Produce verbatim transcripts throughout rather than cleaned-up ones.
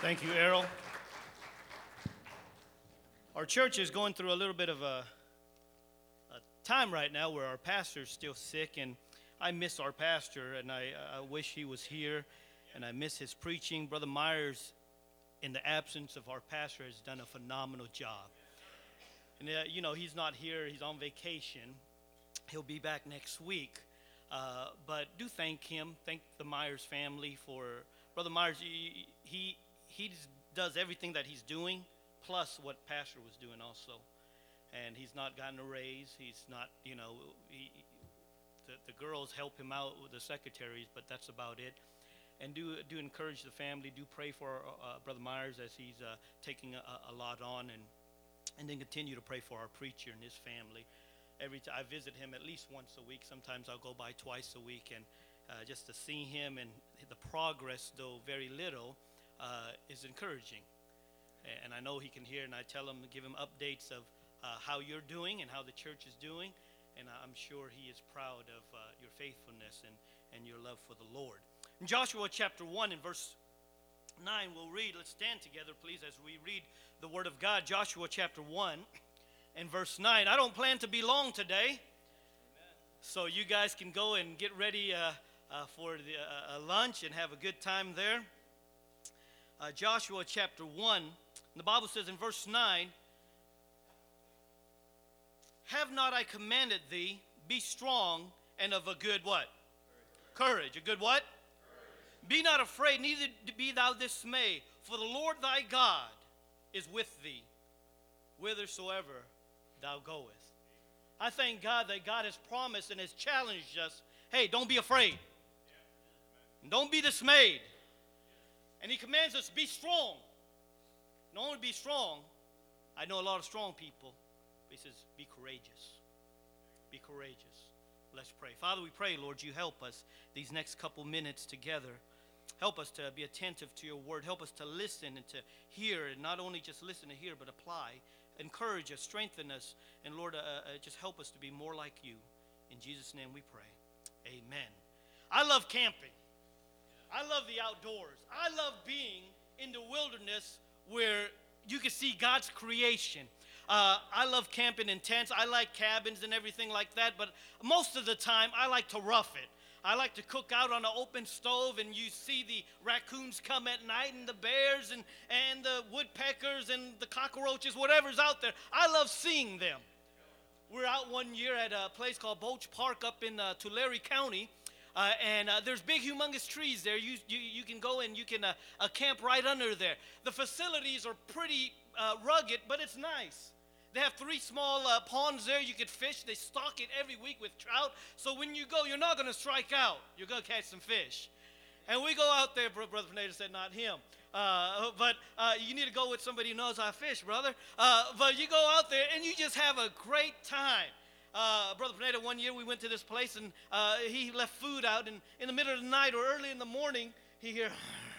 Thank you, Errol. Our church is going through a little bit of a, a time right now where our pastor is still sick, and I miss our pastor, and I, I wish he was here, and I miss his preaching. Brother Myers, in the absence of our pastor, has done a phenomenal job. And, uh, you know, he's not here. He's on vacation. He'll be back next week. Uh, but do thank him. Thank the Myers family for Brother Myers. He, he he does everything that he's doing, plus what Pastor was doing also. And he's not gotten a raise. He's not, you know, he, the, the girls help him out with the secretaries, but that's about it. And do do encourage the family. Do pray for uh, Brother Myers as he's uh, taking a, a lot on, and and then continue to pray for our preacher and his family. Every time I visit him at least once a week. Sometimes I'll go by twice a week, and uh, just to see him and the progress, though very little, uh, is encouraging. And I know he can hear, and I tell him to give him updates of uh, how you're doing and how the church is doing, and I'm sure he is proud of uh, your faithfulness and, and your love for the Lord. In Joshua chapter one and verse nine, we'll read. Let's stand together, please, as we read the Word of God. Joshua chapter one and verse nine. I don't plan to be long today. Amen. So you guys can go and get ready uh, uh, for the uh, lunch and have a good time there. Uh, Joshua chapter one, the Bible says in verse nine, "Have not I commanded thee, be strong and of a good" what? Courage. Courage. A good what? Courage. "Be not afraid, neither be thou dismayed, for the Lord thy God is with thee, whithersoever thou goest." I thank God that God has promised and has challenged us, hey, don't be afraid. Don't be dismayed. And he commands us, be strong. Not only be strong, I know a lot of strong people, but he says, be courageous. Be courageous. Let's pray. Father, we pray, Lord, you help us these next couple minutes together. Help us to be attentive to your word. Help us to listen and to hear, and not only just listen to hear, but apply. Encourage us, strengthen us, and Lord, uh, uh, just help us to be more like you. In Jesus' name we pray. Amen. I love camping. I love the outdoors. I love being in the wilderness where you can see God's creation. Uh, I love camping in tents. I like cabins and everything like that, but most of the time I like to rough it. I like to cook out on an open stove, and you see the raccoons come at night, and the bears and, and the woodpeckers and the cockroaches, whatever's out there. I love seeing them. We're out one year at a place called Boch Park up in uh, Tulare County, uh, and uh, there's big, humongous trees there. You you, you can go and you can uh, uh, camp right under there. The facilities are pretty uh, rugged, but it's nice. They have three small uh, ponds there you could fish. They stock it every week with trout. So when you go, you're not going to strike out. You're going to catch some fish. And we go out there, Brother Pineda said, not him. Uh, but uh, you need to go with somebody who knows how to fish, brother. Uh, but you go out there, and you just have a great time. Uh, Brother Pineda, one year we went to this place, and uh, he left food out. And in the middle of the night or early in the morning, he hear...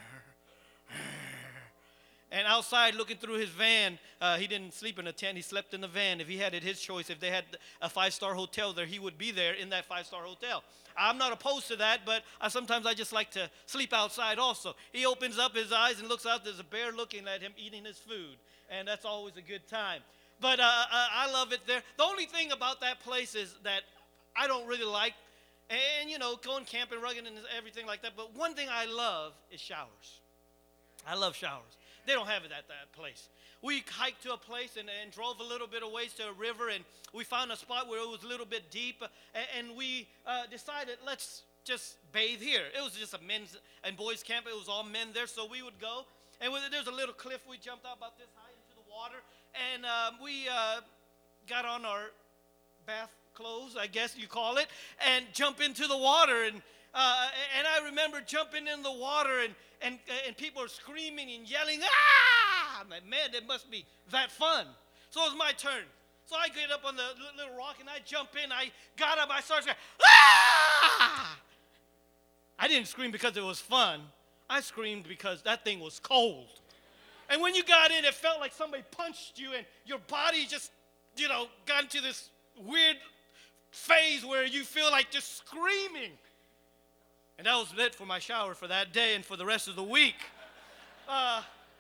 And outside, looking through his van, uh, he didn't sleep in a tent. He slept in the van. If he had it his choice, if they had a five-star hotel there, he would be there in that five-star hotel. I'm not opposed to that, but I, sometimes I just like to sleep outside also. He opens up his eyes and looks out. There's a bear looking at him, eating his food, and that's always a good time. But uh, I love it there. The only thing about that place is that I don't really like, and, you know, going camping, rugging, and everything like that, but one thing I love is showers. I love showers. They don't have it at that place. We hiked to a place and, and drove a little bit of ways to a river, and we found a spot where it was a little bit deep, and, and we uh, decided, let's just bathe here. It was just a men's and boys camp. It was all men there, so we would go. And with, there's a little cliff. We jumped out about this high into the water, and um, we uh, got on our bath clothes, I guess you call it, and jump into the water. And Uh, and I remember jumping in the water, and, and, and people are screaming and yelling, ah! I'm like, man, it must be that fun. So it was my turn. So I get up on the little rock, and I jump in. I got up. I started screaming, ah! I didn't scream because it was fun. I screamed because that thing was cold. And when you got in, it felt like somebody punched you, and your body just, you know, got into this weird phase where you feel like just screaming. And that was it for my shower for that day and for the rest of the week. Uh,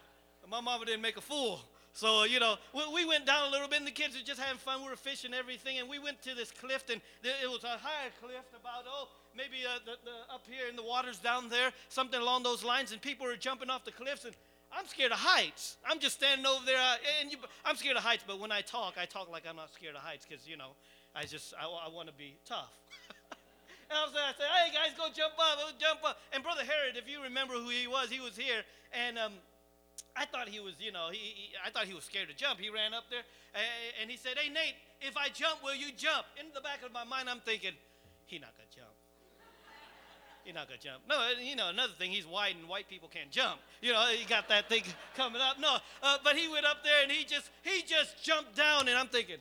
My mama didn't make a fool. So, you know, we, we went down a little bit, and the kids were just having fun. We were fishing and everything, and we went to this cliff, and it was a higher cliff, about, oh, maybe uh, the, the, up here, and the water's down there, something along those lines, and people were jumping off the cliffs, and I'm scared of heights. I'm just standing over there, uh, and you, I'm scared of heights, but when I talk, I talk like I'm not scared of heights, because, you know, I just, I, I want to be tough. And I was I said, hey, guys, go jump up, go jump up. And Brother Herod, if you remember who he was, he was here, and um, I thought he was, you know, he, he, I thought he was scared to jump. He ran up there, and, and he said, hey, Nate, if I jump, will you jump? In the back of my mind, I'm thinking, he not going to jump. He's not going to jump. No, you know, another thing, he's white, and white people can't jump. You know, he got that thing coming up. No, uh, but he went up there, and he just, he just jumped down, and I'm thinking,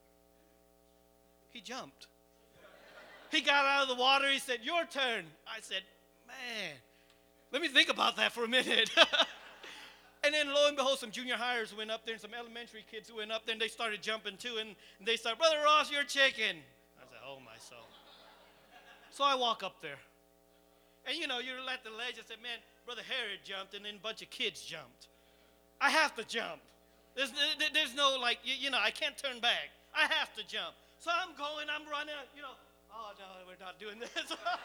he jumped. He got out of the water. He said, your turn. I said, man, let me think about that for a minute. And then lo and behold, some junior hires went up there and some elementary kids went up there, and they started jumping too. And they started, Brother Ross, you're chicken. I said, oh, my soul. So I walk up there. And, you know, you're at the ledge. I said, man, Brother Herod jumped, and then a bunch of kids jumped. I have to jump. There's, there's no, like, you, you know, I can't turn back. I have to jump. So I'm going, I'm running, you know. Oh, no, we're not doing this.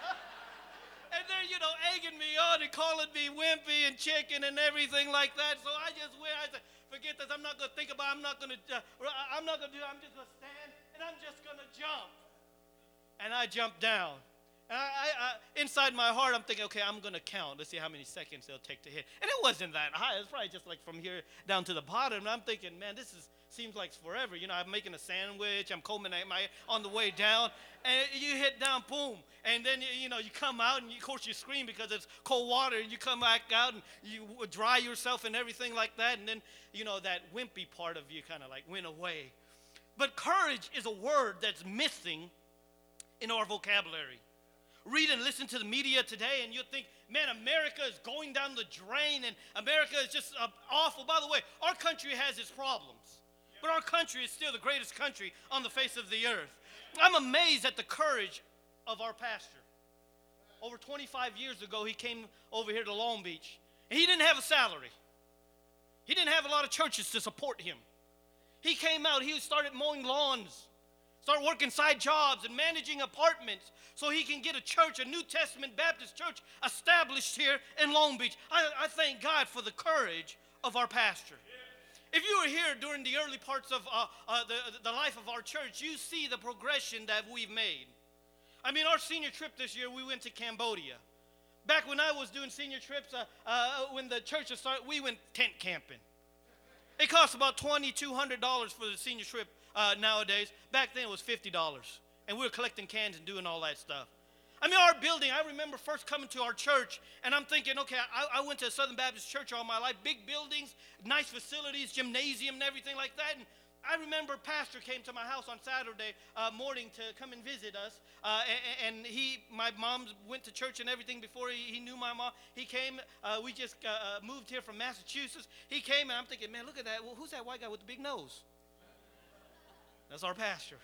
And they're, you know, egging me on and calling me wimpy and chicken and everything like that. So I just went, I said, forget this. I'm not going to think about it. I'm not going to, uh, I'm not going to do it. I'm just going to stand, and I'm just going to jump. And I jumped down. And I, I, I, inside my heart, I'm thinking, okay, I'm going to count. Let's see how many seconds it'll take to hit. And it wasn't that high. It's probably just like from here down to the bottom. And I'm thinking, man, this is seems like forever. You know, I'm making a sandwich. I'm combing my on the way down. And you hit down, boom. And then, you, you know, you come out, and you, of course you scream because it's cold water. And you come back out, and you dry yourself and everything like that. And then, you know, that wimpy part of you kind of like went away. But courage is a word that's missing in our vocabulary. Read and listen to the media today, and you'll think, man, America is going down the drain, and America is just uh, awful. By the way, our country has its problems, but our country is still the greatest country on the face of the earth. I'm amazed at the courage of our pastor. Over twenty-five years ago, he came over here to Long Beach, and he didn't have a salary. He didn't have a lot of churches to support him. He came out, he started mowing lawns, start working side jobs and managing apartments so he can get a church, a New Testament Baptist church established here in Long Beach. I, I thank God for the courage of our pastor. If you were here during the early parts of uh, uh, the, the life of our church, you see the progression that we've made. I mean, our senior trip this year, we went to Cambodia. Back when I was doing senior trips, uh, uh, when the church started, we went tent camping. It costs about twenty-two hundred dollars for the senior trip uh, nowadays. Back then it was fifty dollars. And we were collecting cans and doing all that stuff. I mean, our building, I remember first coming to our church, and I'm thinking, okay, I, I went to a Southern Baptist church all my life, big buildings, nice facilities, gymnasium and everything like that. And I remember pastor came to my house on Saturday uh, morning to come and visit us. Uh, and, and he, my mom went to church and everything before he, he knew my mom. He came, uh, we just uh, moved here from Massachusetts. He came, and I'm thinking, man, look at that. Well, who's that white guy with the big nose? That's our pastor.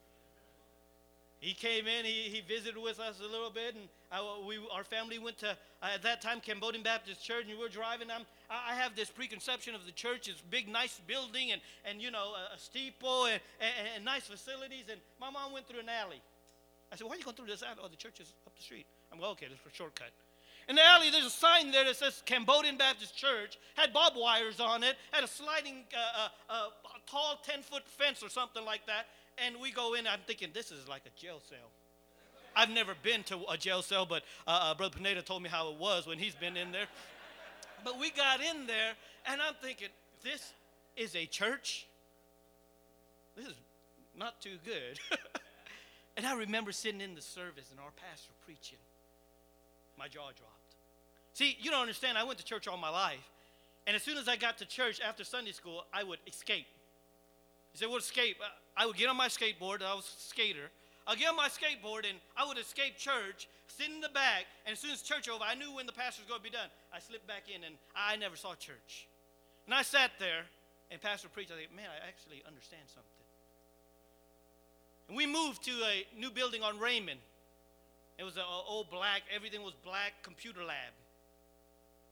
He came in, he, he visited with us a little bit, and I, we, our family went to, uh, at that time, Cambodian Baptist Church, and we were driving. I'm, I have this preconception of the church, it's big, nice building, and, and you know, a, a steeple, and, and, and nice facilities, and my mom went through an alley. I said, why are you going through this alley? Oh, the church is up the street. I'm going, okay, that's a shortcut. In the alley, there's a sign there that says Cambodian Baptist Church, had barbed wires on it, had a sliding, uh, uh, uh, tall ten-foot fence or something like that. And we go in, I'm thinking, this is like a jail cell. I've never been to a jail cell, but uh, uh, Brother Pineda told me how it was when he's been in there. But we got in there, and I'm thinking, this is a church? This is not too good. And I remember sitting in the service and our pastor preaching. My jaw dropped. See, you don't understand, I went to church all my life. And as soon as I got to church after Sunday school, I would escape. He said, what escape? I would get on my skateboard. I was a skater. I'd get on my skateboard, and I would escape church, sit in the back, and as soon as church over, I knew when the pastor was going to be done. I slipped back in, and I never saw church. And I sat there, and pastor preached. I think, man, I actually understand something. And we moved to a new building on Raymond. It was an old black, everything was black, computer lab.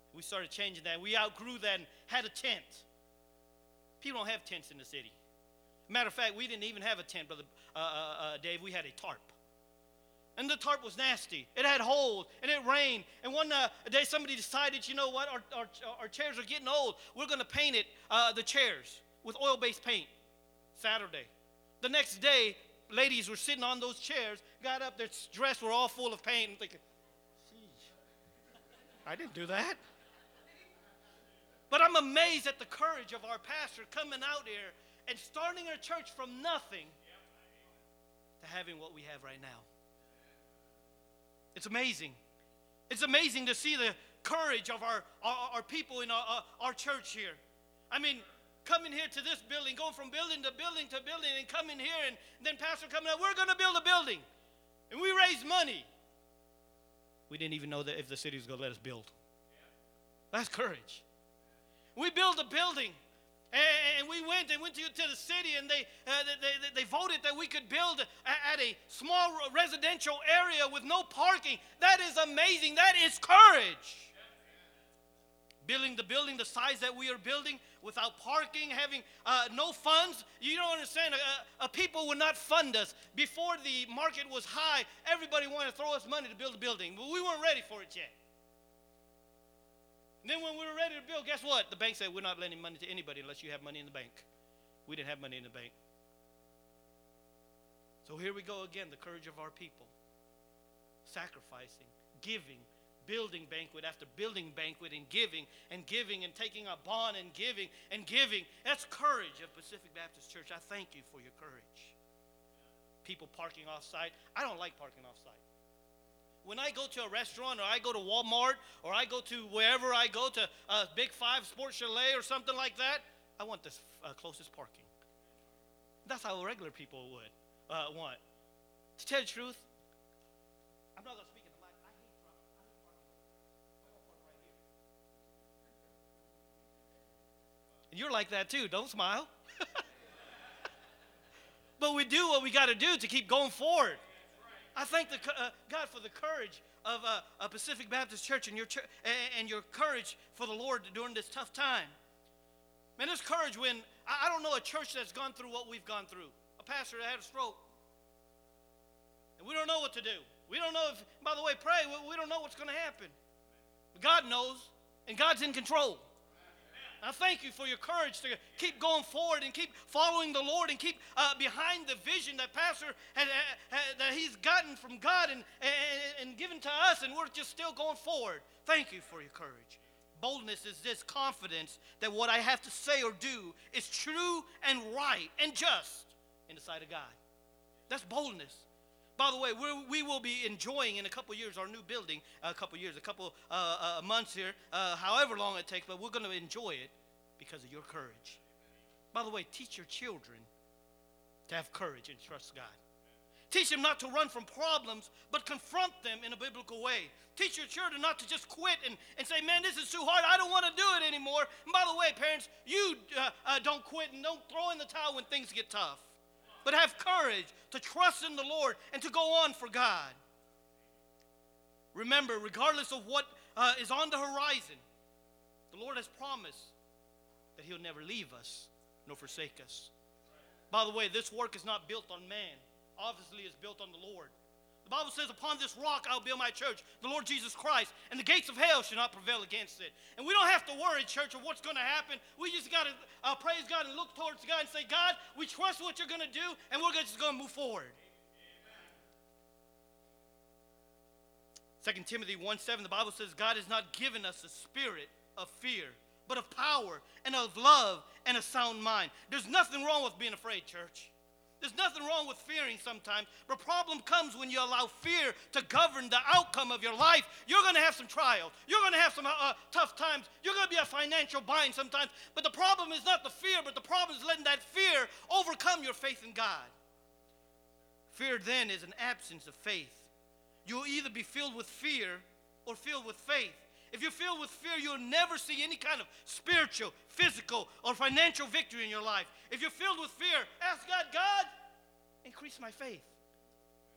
We started changing that. We outgrew that and had a tent. People don't have tents in the city. Matter of fact, we didn't even have a tent, Brother uh, uh, uh, Dave. We had a tarp. And the tarp was nasty. It had holes, and it rained. And one uh, day somebody decided, you know what, our, our, our chairs are getting old. We're going to paint it, uh, the chairs, with oil-based paint. Saturday. The next day, ladies were sitting on those chairs, got up, their dress were all full of paint. I'm thinking, geez, I didn't do that. But I'm amazed at the courage of our pastor coming out here and starting a church from nothing to having what we have right now. It's amazing. It's amazing to see the courage of our, our, our people in our, our, our church here. I mean, coming here to this building, going from building to building to building, and coming here, and then pastor coming out, we're going to build a building. And we raised money. We didn't even know that if the city was going to let us build. That's courage. We built a building. And we went and went to, to the city, and they, uh, they, they, they voted that we could build at a small residential area with no parking. That is amazing. That is courage. Building the building the size that we are building without parking, having uh, no funds. You don't understand. Uh, uh, people would not fund us. Before the market was high, everybody wanted to throw us money to build a building. But we weren't ready for it yet. And then when we were ready to build, guess what? The bank said, we're not lending money to anybody unless you have money in the bank. We didn't have money in the bank. So here we go again, the courage of our people. Sacrificing, giving, building banquet after building banquet, and giving and giving and taking a bond and giving and giving. That's courage of Pacific Baptist Church. I thank you for your courage. People parking off-site. I don't like parking off-site. When I go to a restaurant, or I go to Walmart, or I go to wherever I go to a Big Five Sports Chalet or something like that, I want the uh, closest parking. That's how regular people would uh, want. To tell you the truth, I'm not going to speak in the mic. I hate, I hate parking. I don't park right here. And you're like that too. Don't smile. But we do what we got to do to keep going forward. I thank the, uh, God for the courage of uh, a Pacific Baptist Church and your ch- and your courage for the Lord during this tough time. Man, there's courage when, I, I don't know a church that's gone through what we've gone through. A pastor that had a stroke. And we don't know what to do. We don't know if, by the way, pray, we, we don't know what's going to happen. But God knows, and God's in control. I thank you for your courage to keep going forward and keep following the Lord and keep uh, behind the vision that Pastor had, had, that he's gotten from God and, and, and given to us, and we're just still going forward. Thank you for your courage. Boldness is this confidence that what I have to say or do is true and right and just in the sight of God. That's boldness. By the way, we're, we will be enjoying in a couple years our new building, a couple years, a couple uh, uh, months here, uh, however long it takes, but we're going to enjoy it because of your courage. By the way, teach your children to have courage and trust God. Teach them not to run from problems, but confront them in a biblical way. Teach your children not to just quit and, and say, man, this is too hard. I don't want to do it anymore. And by the way, parents, you uh, uh, don't quit and don't throw in the towel when things get tough. But have courage to trust in the Lord and to go on for God. Remember, regardless of what uh, is on the horizon, the Lord has promised that he'll never leave us nor forsake us. By the way, this work is not built on man. Obviously, it's built on the Lord. The Bible says, upon this rock I'll build my church, the Lord Jesus Christ, and the gates of hell shall not prevail against it. And we don't have to worry, church, of what's going to happen. We just got to uh, praise God and look towards God and say, God, we trust what you're going to do, and we're just going to move forward. Second Timothy one seven, the Bible says, God has not given us a spirit of fear, but of power and of love and a sound mind. There's nothing wrong with being afraid, church. There's nothing wrong with fearing sometimes, but problem comes when you allow fear to govern the outcome of your life. You're going to have some trials. You're going to have some uh, tough times. You're going to be a financial bind sometimes. But the problem is not the fear, but the problem is letting that fear overcome your faith in God. Fear then is an absence of faith. You'll either be filled with fear or filled with faith. If you're filled with fear, you'll never see any kind of spiritual, physical, or financial victory in your life. If you're filled with fear, ask God, God, increase my faith.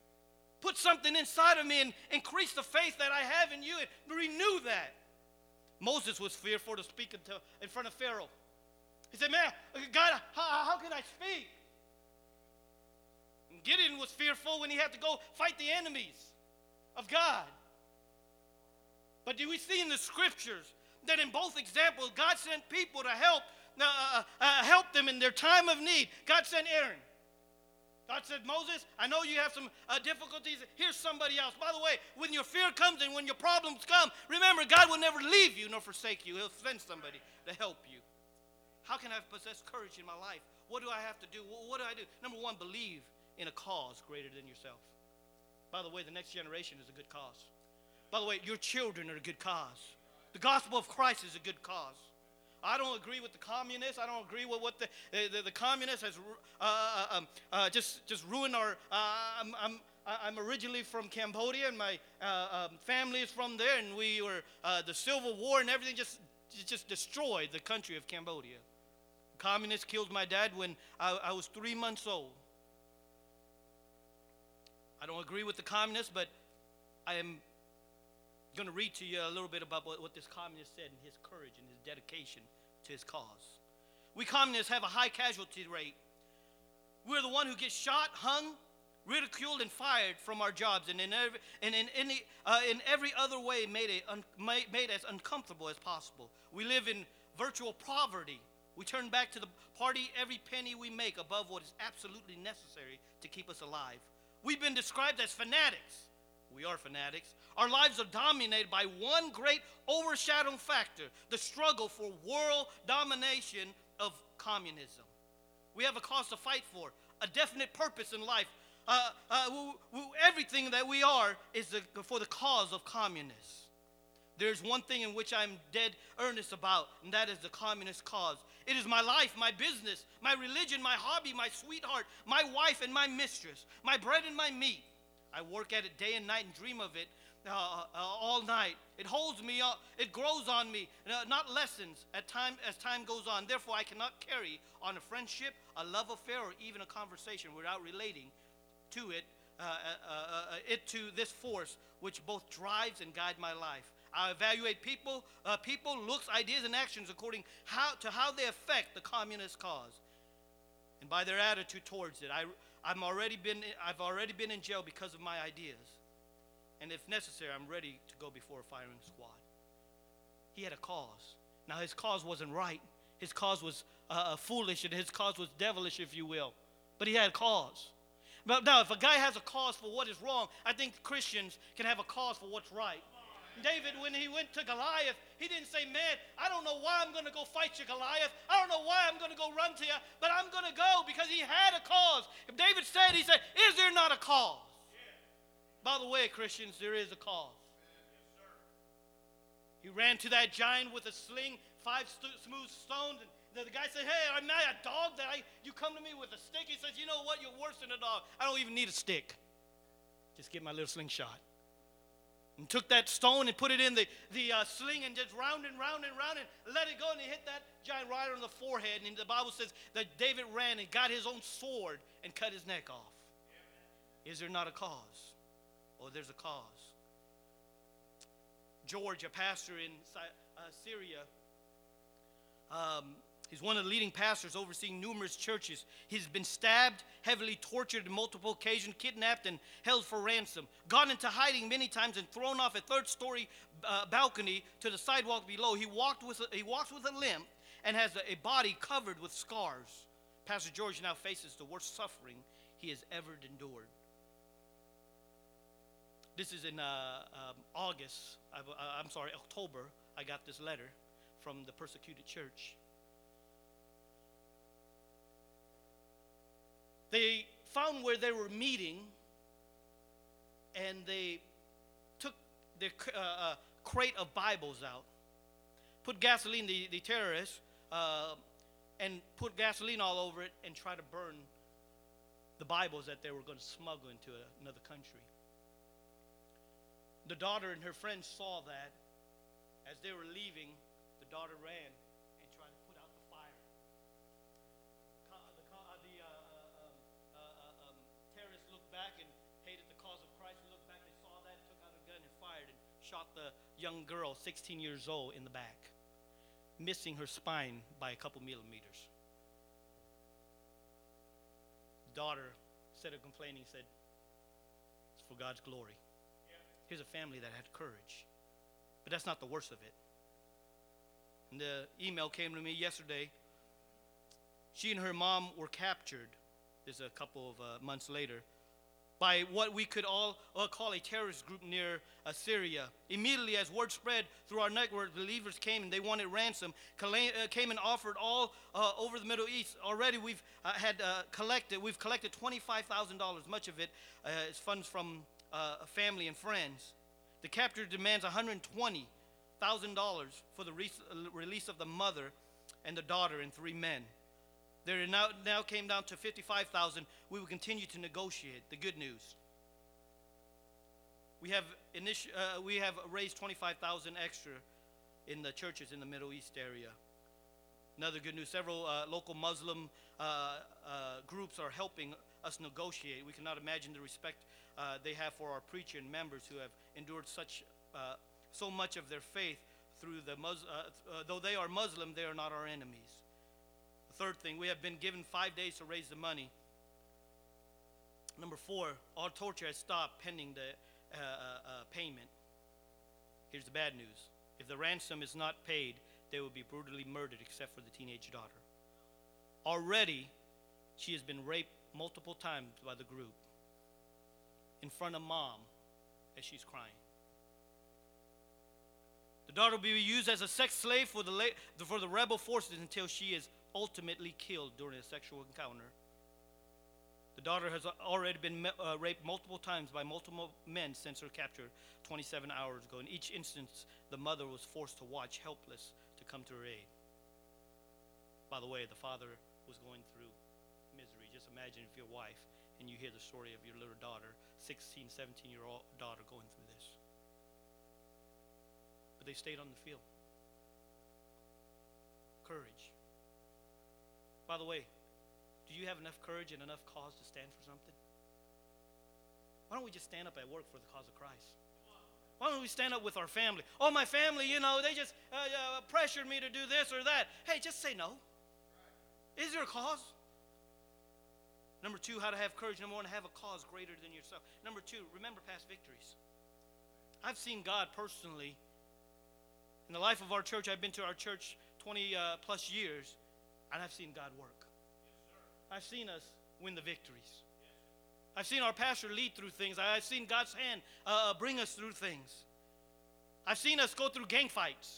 Put something inside of me and increase the faith that I have in you and renew that. Moses was fearful to speak into, in front of Pharaoh. He said, man, God, how, how can I speak? And Gideon was fearful when he had to go fight the enemies of God. But do we see in the scriptures that in both examples, God sent people to help, uh, uh, help them in their time of need? God sent Aaron. God said, Moses, I know you have some uh, difficulties. Here's somebody else. By the way, when your fear comes and when your problems come, remember, God will never leave you nor forsake you. He'll send somebody to help you. How can I possess courage in my life? What do I have to do? What do I do? Number one, believe in a cause greater than yourself. By the way, the next generation is a good cause. By the way, your children are a good cause. The gospel of Christ is a good cause. I don't agree with the communists. I don't agree with what the the, the communists has uh, um, uh, just just ruined our. Uh, I'm, I'm I'm originally from Cambodia, and my uh, um, family is from there, and we were uh, the Civil War and everything just just destroyed the country of Cambodia. Communists killed my dad when I, I was three months old. I don't agree with the communists, but I am going to read to you a little bit about what, what this communist said and his courage and his dedication to his cause. We communists have a high casualty rate. We're the one who gets shot, hung, ridiculed, and fired from our jobs, and in every, and in, any, uh, in every other way made, it un, made, made as uncomfortable as possible. We live in virtual poverty. We turn back to the party every penny we make above what is absolutely necessary to keep us alive. We've been described as fanatics. We are fanatics. Our lives are dominated by one great overshadowing factor, the struggle for world domination of communism. We have a cause to fight for, a definite purpose in life. Uh, uh, we, we, everything that we are is the, for the cause of communists. There's one thing in which I'm dead earnest about, and that is the communist cause. It is my life, my business, my religion, my hobby, my sweetheart, my wife and my mistress, my bread and my meat. I work at it day and night and dream of it uh, uh, all night. It holds me up. It grows on me, uh, not lessens at time, as time goes on. Therefore, I cannot carry on a friendship, a love affair, or even a conversation without relating to it, uh, uh, uh, it to this force which both drives and guides my life. I evaluate people, uh, people, looks, ideas, and actions according how, to how they affect the communist cause, and by their attitude towards it. I, I'm already been, I've already been in jail because of my ideas, and if necessary, I'm ready to go before a firing squad. He had a cause. Now, his cause wasn't right. His cause was uh, foolish, and his cause was devilish, if you will. But he had a cause. But now, if a guy has a cause for what is wrong, I think Christians can have a cause for what's right. David, when he went to Goliath, he didn't say, man, I don't know why I'm going to go fight you, Goliath. I don't know why I'm going to go run to you, but I'm going to go because he had a cause. If David said, he said, is there not a cause? Yeah. By the way, Christians, there is a cause. Yes, sir. He ran to that giant with a sling, five st- smooth stones, and the guy said, hey, am I a dog that I, you come to me with a stick? He says, you know what, you're worse than a dog. I don't even need a stick. Just get my little slingshot. And took that stone and put it in the, the uh, sling and just round and round and round and let it go, and he hit that giant right on the forehead. And the Bible says that David ran and got his own sword and cut his neck off. Is there not a cause? Oh, there's a cause. George, a pastor in uh, Syria, um, he's one of the leading pastors overseeing numerous churches. He's been stabbed, heavily tortured on multiple occasions, kidnapped, and held for ransom. Gone into hiding many times and thrown off a third-story uh, balcony to the sidewalk below. He walked with a, he walks with a limp and has a, a body covered with scars. Pastor George now faces the worst suffering he has ever endured. This is in uh, um, August. I, uh, I'm sorry, October. I got this letter from the persecuted church. They found where they were meeting, and they took their uh, uh, crate of Bibles out, put gasoline, the, the terrorists, uh, and put gasoline all over it and try to burn the Bibles that they were going to smuggle into a, another country. The daughter and her friends saw that. As they were leaving, the daughter ran and tried to put out the fire. The, the uh, uh, uh, um, terrorists looked back and hated the cause of Christ. Looked back, they saw that, took out a gun and fired and shot the young girl, sixteen years old, in the back, missing her spine by a couple millimeters. Daughter, instead of complaining, said, it's for God's glory. Here's a family that had courage. But that's not the worst of it. And the email came to me yesterday. She and her mom were captured, this is a couple of uh, months later, by what we could all uh, call a terrorist group near uh, Syria. Immediately, as word spread through our network, believers came and they wanted ransom, came and offered all uh, over the Middle East. Already, we've uh, had uh, collected, we've collected twenty-five thousand dollars. Much of it uh, is funds from uh, family and friends. The captor demands one hundred twenty thousand dollars for the re- release of the mother and the daughter and three men. There now, now came down to fifty-five thousand dollars. We will continue to negotiate. The good news. We have, initi- uh, we have raised twenty-five thousand dollars extra in the churches in the Middle East area. Another good news, several uh, local Muslim uh, uh, groups are helping us negotiate. We cannot imagine the respect uh, they have for our preacher and members who have endured such uh, so much of their faith through the Mus- uh, uh, though they are Muslim, they are not our enemies. Third thing, we have been given five days to raise the money. Number four, all torture has stopped pending the uh, uh, uh, payment. Here's the bad news. If the ransom is not paid, they will be brutally murdered except for the teenage daughter. Already, she has been raped multiple times by the group in front of mom as she's crying. The daughter will be used as a sex slave for the, la- for the rebel forces until she is ultimately killed during a sexual encounter. The daughter has already been uh, raped multiple times by multiple men since her capture twenty-seven hours ago. In each instance, the mother was forced to watch, helpless, to come to her aid. By the way, the father was going through misery. Just imagine if your wife and you hear the story of your little daughter, sixteen, seventeen-year-old daughter going through this. But they stayed on the field. Courage. By the way, do you have enough courage and enough cause to stand for something? Why don't we just stand up at work for the cause of Christ? Why don't we stand up with our family? Oh, my family, you know, they just uh, uh, pressured me to do this or that. Hey, just say no. Is there a cause? Number two, how to have courage. Number one, have a cause greater than yourself. Number two, remember past victories. I've seen God personally. In the life of our church, I've been to our church twenty uh, plus years, and I've seen God work. I've seen us win the victories. I've seen our pastor lead through things. I've seen God's hand uh, bring us through things. I've seen us go through gang fights.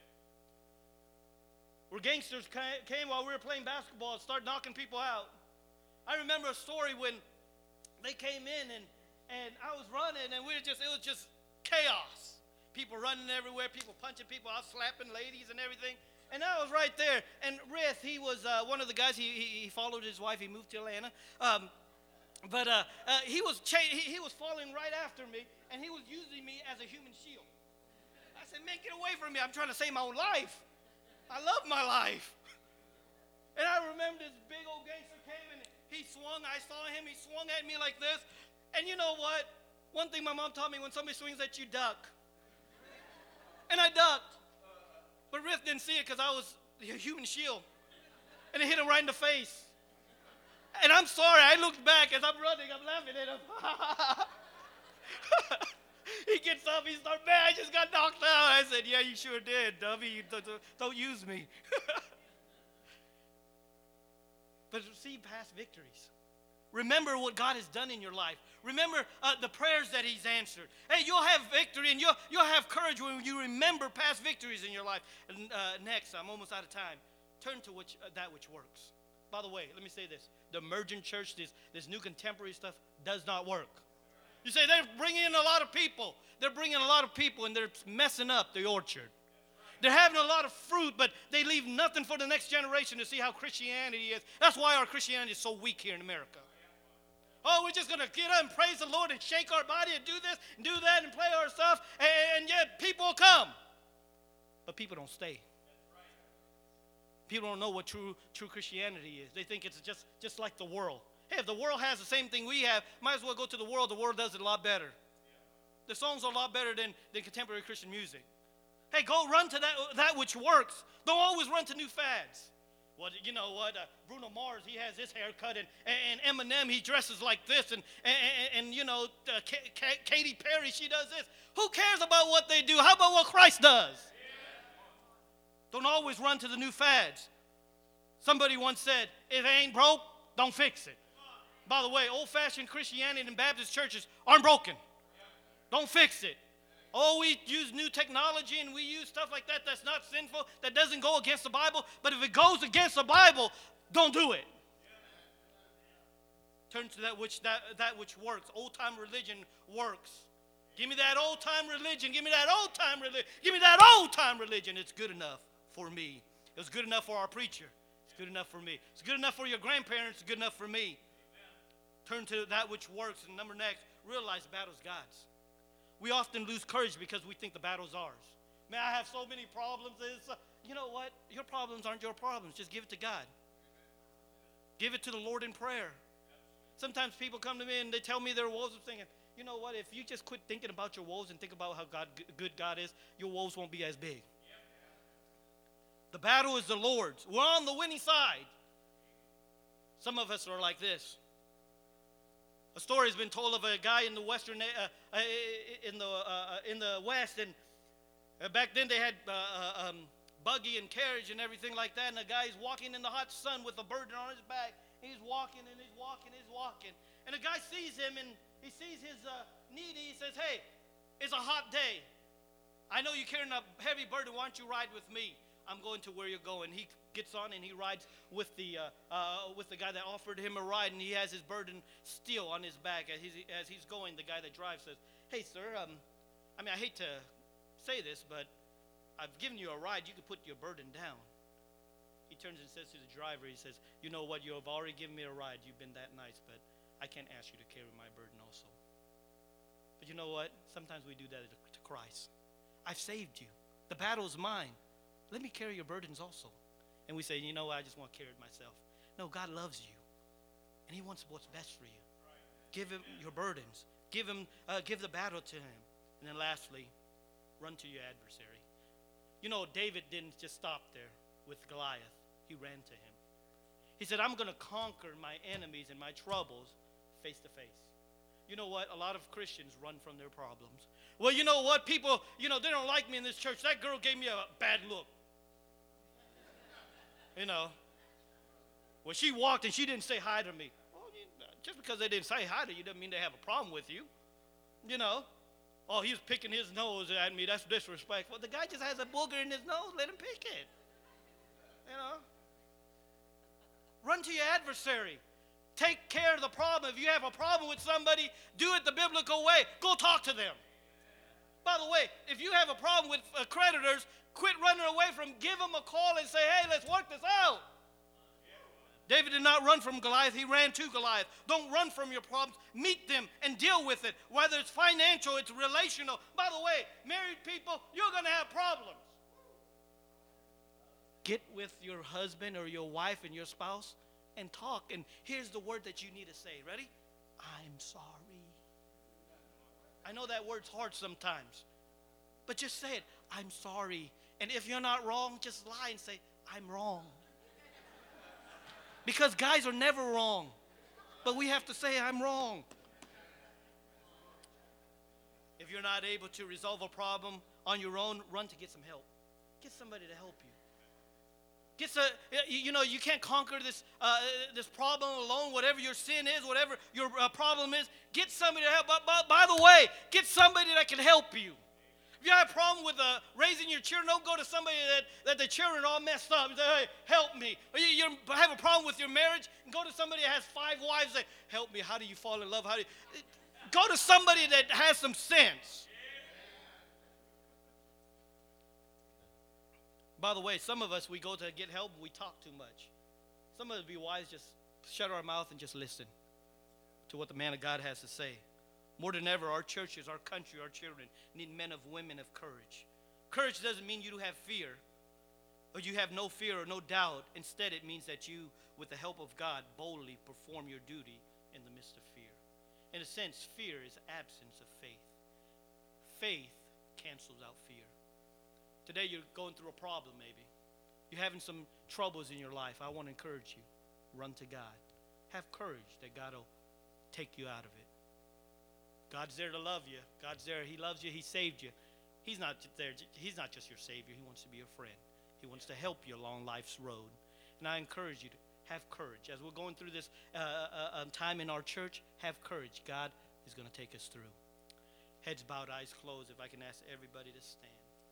Where gangsters came while we were playing basketball and started knocking people out. I remember a story when they came in and, and I was running and we were just, it was just chaos. People running everywhere, people punching people out, slapping ladies and everything. And I was right there. And Rith, he was uh, one of the guys. He, he he followed his wife. He moved to Atlanta. Um, but uh, uh, he was cha- he, he was falling right after me, and he was using me as a human shield. I said, "Man, get away from me! I'm trying to save my own life. I love my life." And I remember this big old gangster came and he swung. I saw him. He swung at me like this. And you know what? One thing my mom taught me: when somebody swings at you, duck. And I ducked. But Riff didn't see it because I was a human shield. And it hit him right in the face. And I'm sorry, I looked back as I'm running, I'm laughing at him. He gets up, he starts, man, I just got knocked out. I said, yeah, you sure did, dummy. Don't, don't use me. But see past victories. Remember what God has done in your life. Remember uh, the prayers that he's answered. Hey, you'll have victory and you'll, you'll have courage when you remember past victories in your life. And uh, next, I'm almost out of time. Turn to which, uh, that which works. By the way, let me say this. The emergent church, this, this new contemporary stuff, does not work. You say they're bringing in a lot of people. They're bringing a lot of people and they're messing up the orchard. They're having a lot of fruit, but they leave nothing for the next generation to see how Christianity is. That's why our Christianity is so weak here in America. Oh, we're just going to get up and praise the Lord and shake our body and do this and do that and play our stuff, and, and yet people will come. But people don't stay. People don't know what true true Christianity is. They think it's just, just like the world. Hey, if the world has the same thing we have, might as well go to the world. The world does it a lot better. The songs are a lot better than, than contemporary Christian music. Hey, go run to that, that which works. Don't always run to new fads. Well, you know what? Uh, Bruno Mars, he has his haircut, and, and Eminem, he dresses like this, and, and, and, and you know, uh, K- K- Katy Perry, she does this. Who cares about what they do? How about what Christ does? Yeah. Don't always run to the new fads. Somebody once said, if it ain't broke, don't fix it. By the way, old-fashioned Christianity and Baptist churches aren't broken. Don't fix it. Oh, we use new technology and we use stuff like that that's not sinful, that doesn't go against the Bible. But if it goes against the Bible, don't do it. Turn to that which that, that which works. Old-time religion works. Give me that old-time religion. Give me that old-time religion. Give me that old-time religion. It's good enough for me. It was good enough for our preacher. It's good enough for me. It's good enough for your grandparents. It's good enough for me. Turn to that which works. And number next, realize the battle's God's. We often lose courage because we think the battle's ours. Man, I have so many problems. It's, uh, you know what? Your problems aren't your problems. Just give it to God. Give it to the Lord in prayer. Sometimes people come to me and they tell me their woes. I'm thinking, you know what? If you just quit thinking about your woes and think about how God, good God is, your woes won't be as big. The battle is the Lord's. We're on the winning side. Some of us are like this. A story has been told of a guy in the western, uh, uh, in the uh, in the West, and uh, back then they had uh, uh, um, buggy and carriage and everything like that. And the guy's walking in the hot sun with a burden on his back. He's walking and he's walking, he's walking, and the guy sees him and he sees his uh, needy. He says, "Hey, it's a hot day. I know you're carrying a heavy burden. Why don't you ride with me? I'm going to where you're going." He gets on and he rides with the uh, uh, with the guy that offered him a ride, and he has his burden still on his back as he's, as he's going. The guy that drives says, "Hey, sir, um, I mean, I hate to say this, but I've given you a ride. You could put your burden down." He turns and says to the driver, he says, "You know what? You have already given me a ride. You've been that nice, but I can't ask you to carry my burden also." But you know what? Sometimes we do that to Christ. I've saved you. The battle is mine. Let me carry your burdens also. And we say, you know what, I just want to carry it myself. No, God loves you. And he wants what's best for you. Give him your burdens. Give him, uh, give the battle to him. And then lastly, run to your adversary. You know, David didn't just stop there with Goliath. He ran to him. He said, I'm going to conquer my enemies and my troubles face to face. You know what? A lot of Christians run from their problems. Well, you know what? People, you know, they don't like me in this church. That girl gave me a bad look. You know, well, she walked and she didn't say hi to me. Well, just because they didn't say hi to you doesn't mean they have a problem with you. You know, oh, he was picking his nose at me. That's disrespectful. The guy just has a booger in his nose. Let him pick it. You know, run to your adversary. Take care of the problem. If you have a problem with somebody, do it the biblical way. Go talk to them. By the way, if you have a problem with uh, creditors, quit running away from, give them a call and say, hey, let's work this out. David did not run from Goliath. He ran to Goliath. Don't run from your problems. Meet them and deal with it. Whether it's financial, it's relational. By the way, married people, you're going to have problems. Get with your husband or your wife and your spouse and talk. And here's the word that you need to say. Ready? I'm sorry. I know that word's hard sometimes. But just say it. I'm sorry. And if you're not wrong, just lie and say, I'm wrong. Because guys are never wrong. But we have to say, I'm wrong. If you're not able to resolve a problem on your own, run to get some help. Get somebody to help you. Get some, you know, you can't conquer this uh, this problem alone, whatever your sin is, whatever your uh, problem is. Get somebody to help. But, but by the way, get somebody that can help you. If you have a problem with uh, raising your children, don't go to somebody that, that the children are all messed up and say, hey, help me. Or you, you have a problem with your marriage, and go to somebody that has five wives and say, help me. How do you fall in love? How do you... Go to somebody that has some sense. By the way, some of us, we go to get help, we talk too much. Some of us be wise, just shut our mouth and just listen to what the man of God has to say. More than ever, our churches, our country, our children need men of women of courage. Courage doesn't mean you have fear or you have no fear or no doubt. Instead, it means that you, with the help of God, boldly perform your duty in the midst of fear. In a sense, fear is absence of faith. faith cancels out fear. Today you're going through a problem maybe. You're having some troubles in your life. I want to encourage you. Run to God. Have courage that God will take you out of it. God's there to love you. God's there. He loves you. He saved you. He's not there. He's not just your Savior. He wants to be your friend. He wants to help you along life's road. And I encourage you to have courage. As we're going through this uh, uh, um, time in our church, have courage. God is going to take us through. Heads bowed, eyes closed. If I can ask everybody to stand.